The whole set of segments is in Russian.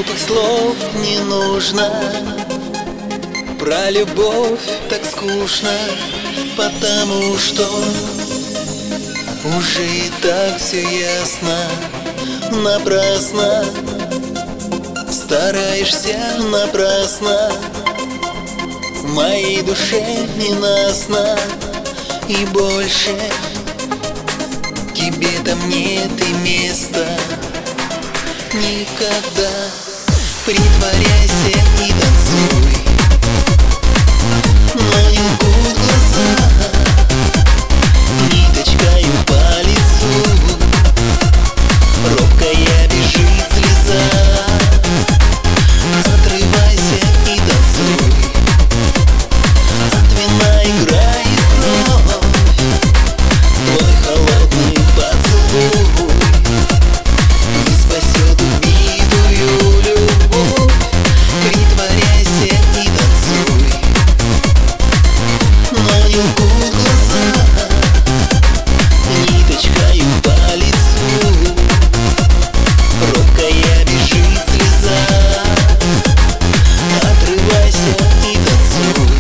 Глупых слов не нужно, про любовь так скучно, потому что уже и так все ясно. Напрасно стараешься, напрасно, моей душе ненастно. И больше тебе там нет и места никогда. Притворяйся и танцуй, но не лгут глаза, ниточкою по лицу робкая бежит слеза. Отрывайся и танцуй, от вина играет кровь, твой холодный поцелуй не спасет убитую любовь. Притворяйся и танцуй, но не лгут глаза, ниточкою по лицу робкая бежит слеза. Отрывайся и танцуй,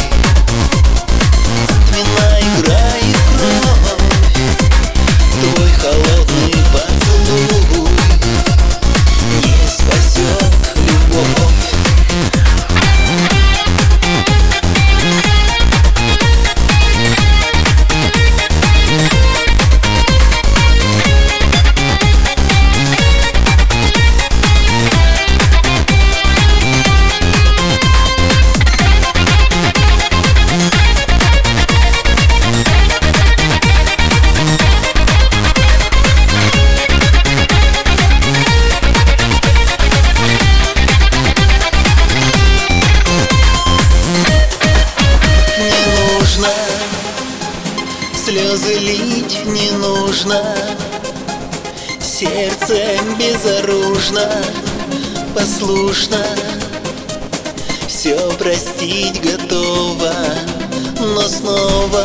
от вина играет кровь, твой холодный поцелуй не спасет любовь. Слезы лить не нужно, сердце безоружно, послушно, все простить готово, но снова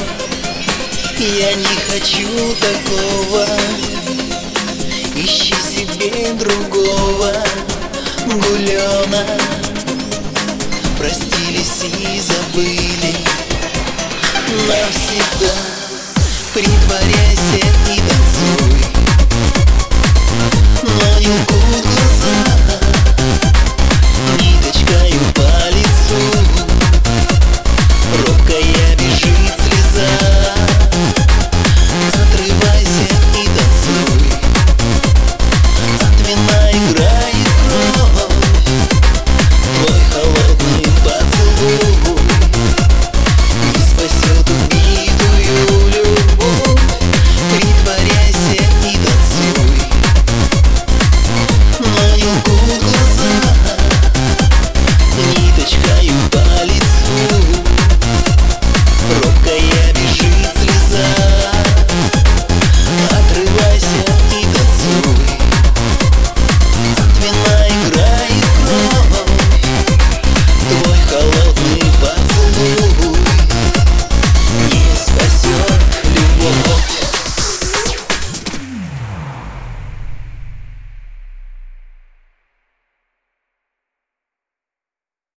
я не хочу такого. Ищи себе другого, гулёна. Простились и забыли навсегда. Притворяйся и танцуй,